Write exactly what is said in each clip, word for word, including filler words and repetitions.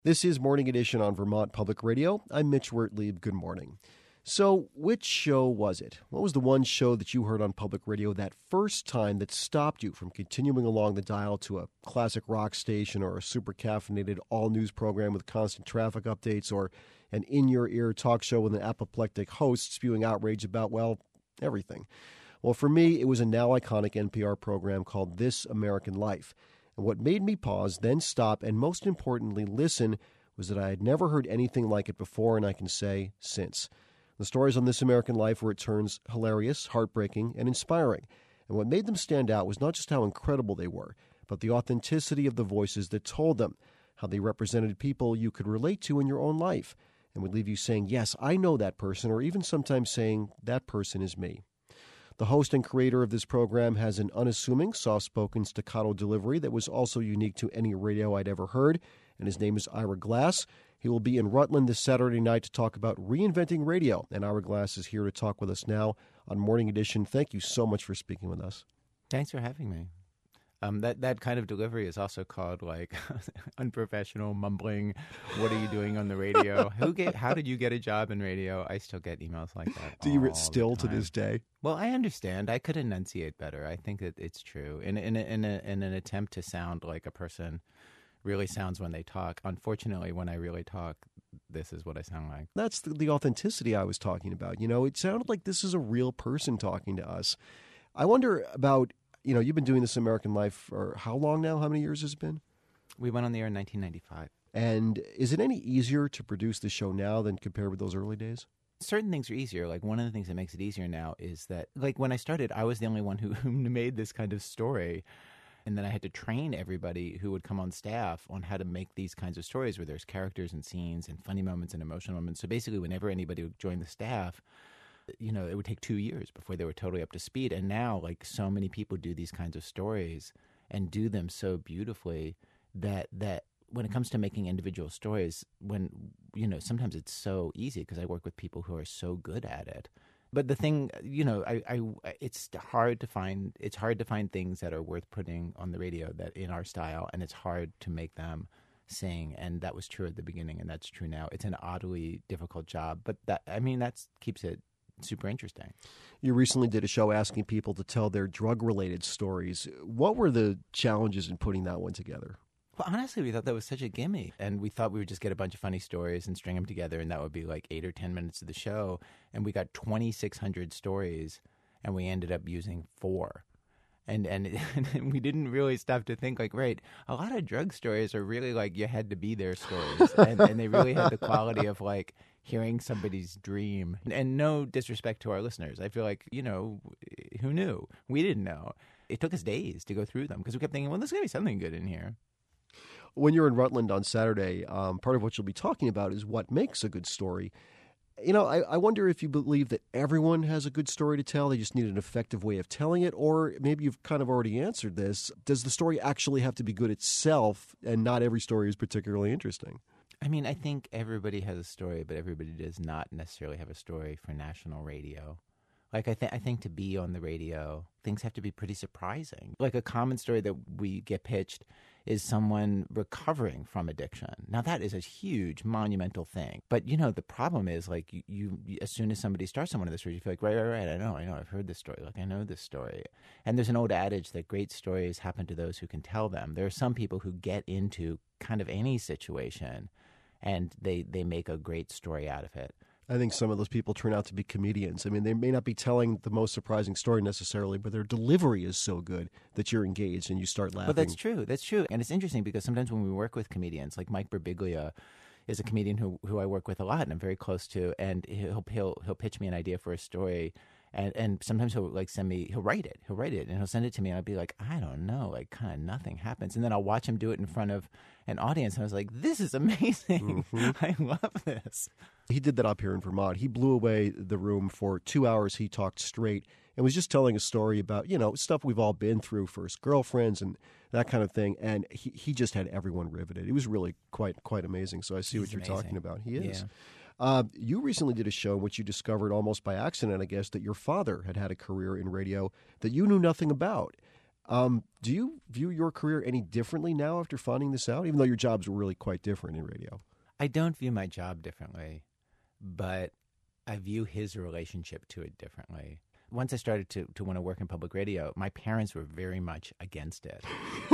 This is Morning Edition on Vermont Public Radio. I'm Mitch Wertlieb. Good morning. So, which show was it? What was the one show that you heard on public radio that first time that stopped you from continuing along the dial to a classic rock station or a super caffeinated all-news program with constant traffic updates or an in-your-ear talk show with an apoplectic host spewing outrage about, well, everything? Well, for me, it was a now iconic N P R program called This American Life. And what made me pause, then stop, and most importantly listen, was that I had never heard anything like it before, and I can say since. The stories on This American Life were at turns hilarious, heartbreaking, and inspiring. And what made them stand out was not just how incredible they were, but the authenticity of the voices that told them, how they represented people you could relate to in your own life, and would leave you saying, yes, I know that person, or even sometimes saying, that person is me. The host and creator of this program has an unassuming, soft-spoken staccato delivery that was also unique to any radio I'd ever heard, and his name is Ira Glass. He will be in Rutland this Saturday night to talk about reinventing radio, and Ira Glass is here to talk with us now on Morning Edition. Thank you so much for speaking with us. Thanks for having me. Um, that, that kind of delivery is also called, like, unprofessional, mumbling, what are you doing on the radio? Who get? How did you get a job in radio? I still get emails like that. Do you still to this day? Well, I understand. I could enunciate better. I think that it's true. In, in, a, in, a, in an attempt to sound like a person really sounds when they talk. Unfortunately, when I really talk, this is what I sound like. That's the, the authenticity I was talking about. You know, it sounded like this is a real person talking to us. I wonder about... You know, you've been doing This American Life for how long now? How many years has it been? We went on the air in nineteen ninety-five. And is it any easier to produce the show now than compared with those early days? Certain things are easier. Like, one of the things that makes it easier now is that, like, when I started, I was the only one who, who made this kind of story. And then I had to train everybody who would come on staff on how to make these kinds of stories where there's characters and scenes and funny moments and emotional moments. So basically, whenever anybody would join the staff, you know, it would take two years before they were totally up to speed. And now, like, so many people do these kinds of stories and do them so beautifully that that when it comes to making individual stories, when, you know, sometimes it's so easy because I work with people who are so good at it. But the thing, you know, I, I it's hard to find it's hard to find things that are worth putting on the radio that in our style, and it's hard to make them sing. And that was true at the beginning, and that's true now. It's an oddly difficult job, but that I mean, that keeps it super interesting. You recently did a show asking people to tell their drug-related stories. What were the challenges in putting that one together? Well, honestly, we thought that was such a gimme. And we thought we would just get a bunch of funny stories and string them together, and that would be like eight or ten minutes of the show. And we got twenty-six hundred stories, and we ended up using four. And, and and we didn't really stop to think, like, right, a lot of drug stories are really like you had to be there stories. and, and they really had the quality of, like, hearing somebody's dream. And no disrespect to our listeners. I feel like, you know, who knew? We didn't know. It took us days to go through them because we kept thinking, well, there's going to be something good in here. When you're in Rutland on Saturday, um, part of what you'll be talking about is what makes a good story. You know, I, I wonder if you believe that everyone has a good story to tell. They just need an effective way of telling it. Or maybe you've kind of already answered this. Does the story actually have to be good itself, and not every story is particularly interesting? I mean, I think everybody has a story, but everybody does not necessarily have a story for national radio. Like, I, th- I think to be on the radio, things have to be pretty surprising. Like, a common story that we get pitched is someone recovering from addiction. Now, that is a huge, monumental thing. But, you know, the problem is, like, you, you as soon as somebody starts on one of the stories, you feel like, right, right, right, I know, I know, I've heard this story. Like, I know this story. And there's an old adage that great stories happen to those who can tell them. There are some people who get into kind of any situation, and they, they make a great story out of it. I think some of those people turn out to be comedians. I mean, they may not be telling the most surprising story necessarily, but their delivery is so good that you're engaged and you start laughing. But that's true. That's true. And it's interesting because sometimes when we work with comedians, like Mike Birbiglia is a comedian who who I work with a lot and I'm very close to, and he'll he'll he'll pitch me an idea for a story. And and sometimes he'll like send me, he'll write it, he'll write it, and he'll send it to me, and I'll be like, I don't know, like kind of nothing happens. And then I'll watch him do it in front of an audience, and I was like, this is amazing. Mm-hmm. I love this. He did that up here in Vermont. He blew away the room for two hours. He talked straight and was just telling a story about, you know, stuff we've all been through, first girlfriends and that kind of thing. And he, he just had everyone riveted. It was really quite quite amazing. So I see He's what you're amazing. talking about. He is. Yeah. Uh, you recently did a show in which you discovered almost by accident, I guess, that your father had had a career in radio that you knew nothing about. Um, do you view your career any differently now after finding this out, even though your jobs were really quite different in radio? I don't view my job differently, but I view his relationship to it differently. Once I started to, to want to work in public radio, my parents were very much against it.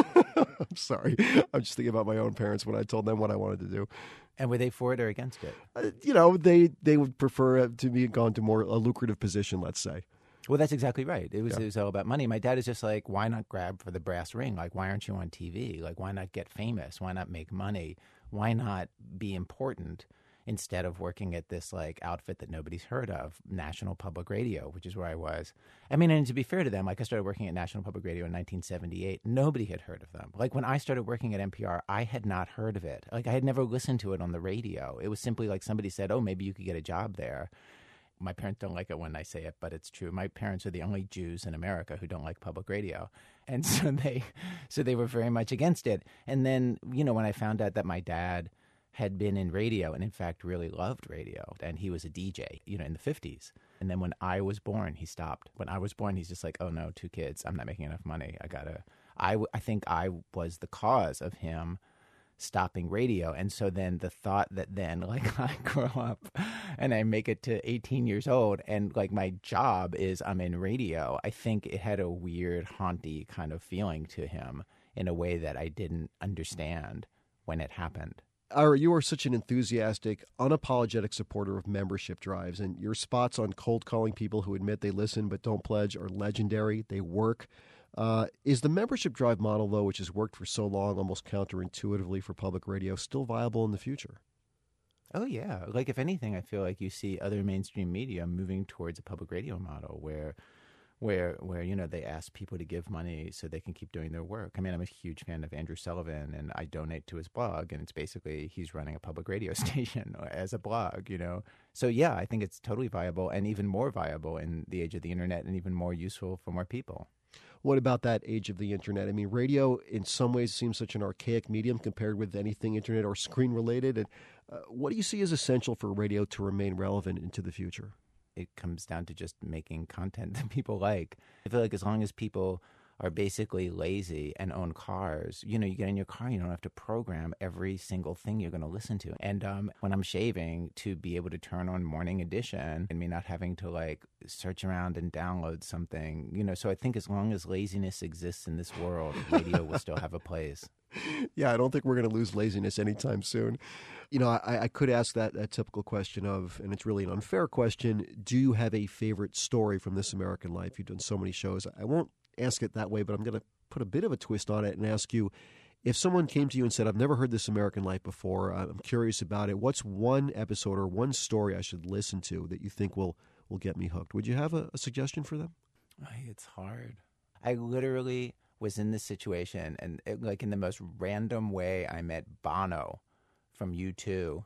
I'm sorry. I'm just thinking about my own parents when I told them what I wanted to do. And were they for it or against it? Uh, you know, they, they would prefer it to be gone to more a lucrative position, let's say. Well, that's exactly right. It was, Yeah. it was all about money. My dad is just like, why not grab for the brass ring? Like, why aren't you on T V? Like, why not get famous? Why not make money? Why not be important instead of working at this like outfit that nobody's heard of, National Public Radio, which is where I was. I mean, and to be fair to them, like I started working at National Public Radio in nineteen seventy-eight. Nobody had heard of them. Like when I started working at N P R, I had not heard of it. Like I had never listened to it on the radio. It was simply like somebody said, oh, maybe you could get a job there. My parents don't like it when I say it, but it's true. My parents are the only Jews in America who don't like public radio. And so they so they were very much against it. And then, you know, when I found out that my dad had been in radio and in fact really loved radio, and he was a D J, you know, in the fifties. And then when I was born, he stopped. When I was born, he's just like, oh no, two kids. I'm not making enough money. I gotta, I, I think I was the cause of him stopping radio. And so then the thought that then like I grow up and I make it to eighteen years old and like my job is I'm in radio, I think it had a weird haunty kind of feeling to him in a way that I didn't understand when it happened. Ira, you are such an enthusiastic, unapologetic supporter of membership drives, and your spots on cold calling people who admit they listen but don't pledge are legendary. They work. Uh, is the membership drive model, though, which has worked for so long, almost counterintuitively for public radio, still viable in the future? Oh, yeah. Like, if anything, I feel like you see other mainstream media moving towards a public radio model where, where, where you know, they ask people to give money so they can keep doing their work. I mean, I'm a huge fan of Andrew Sullivan, and I donate to his blog, and it's basically he's running a public radio station as a blog, you know. So, yeah, I think it's totally viable and even more viable in the age of the internet and even more useful for more people. What about that age of the internet? I mean, radio in some ways seems such an archaic medium compared with anything internet or screen related. And uh, what do you see as essential for radio to remain relevant into the future? It comes down to just making content that people like. I feel like as long as people are basically lazy and own cars, you know, you get in your car, you don't have to program every single thing you're going to listen to. And um, when I'm shaving, to be able to turn on Morning Edition and me not having to like search around and download something, you know, so I think as long as laziness exists in this world, radio will still have a place. Yeah, I don't think we're going to lose laziness anytime soon. You know, I, I could ask that, that typical question of, and it's really an unfair question, do you have a favorite story from This American Life? You've done so many shows. I won't ask it that way, but I'm going to put a bit of a twist on it and ask you, if someone came to you and said, I've never heard This American Life before, I'm curious about it, what's one episode or one story I should listen to that you think will, will get me hooked? Would you have a, a suggestion for them? It's hard. I literally was in this situation, and it, like in the most random way, I met Bono from U two.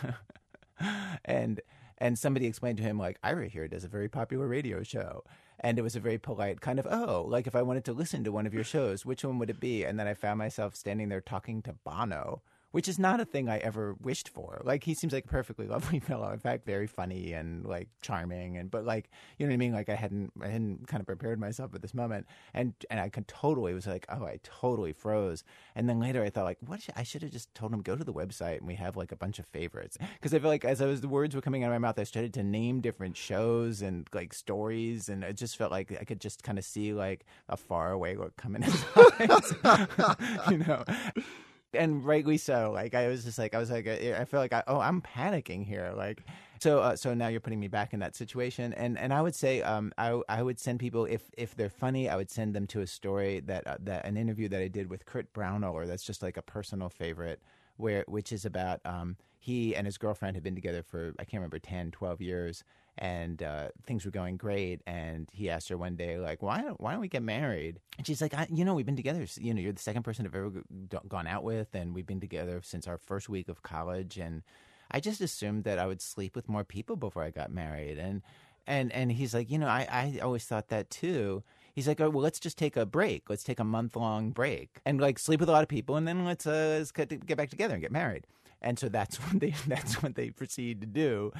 and and somebody explained to him, like, Ira here does a very popular radio show. And it was a very polite kind of, oh, like if I wanted to listen to one of your shows, which one would it be? And then I found myself standing there talking to Bono, which is not a thing I ever wished for. Like, he seems like a perfectly lovely fellow. In fact, very funny and like charming. And, but like, you know what I mean? Like I hadn't, I hadn't kind of prepared myself at this moment. And, and I could totally, it was like, oh, I totally froze. And then later I thought like, what should, I should have just told him, go to the website and we have like a bunch of favorites. Cause I feel like as I was, the words were coming out of my mouth, I started to name different shows and like stories. And it just felt like I could just kind of see like a faraway look coming in his eyes, you know? And rightly so. Like I was just like I was like I feel like I, oh I'm panicking here. Like so uh, so now you're putting me back in that situation. And and I would say um I I would send people if if they're funny I would send them to a story that uh, that an interview that I did with Kurt Braunohler that's just like a personal favorite where which is about um he and his girlfriend had been together for I can't remember ten, twelve years. And uh, things were going great. And he asked her one day, like, why don't, why don't we get married? And she's like, I, you know, we've been together. You know, you're the second person I've ever g- gone out with. And we've been together since our first week of college. And I just assumed that I would sleep with more people before I got married. And and, and he's like, you know, I, I always thought that too. He's like, oh, well, let's just take a break. Let's take a month-long break. And, like, sleep with a lot of people. And then let's, uh, let's get, get back together and get married. And so that's what they that's what they proceed to do.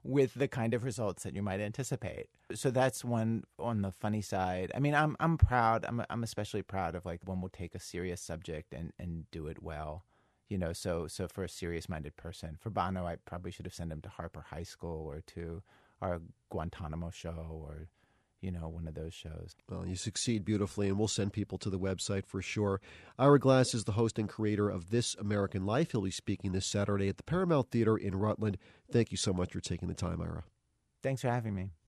with the kind of results that you might anticipate. So that's one on the funny side. I mean, I'm I'm proud. I'm I'm especially proud of like when we'll take a serious subject and, and do it well. You know, so so for a serious-minded person, for Bono, I probably should have sent him to Harper High School or to our Guantanamo show or, you know, one of those shows. Well, you succeed beautifully, and we'll send people to the website for sure. Ira Glass is the host and creator of This American Life. He'll be speaking this Saturday at the Paramount Theater in Rutland. Thank you so much for taking the time, Ira. Thanks for having me.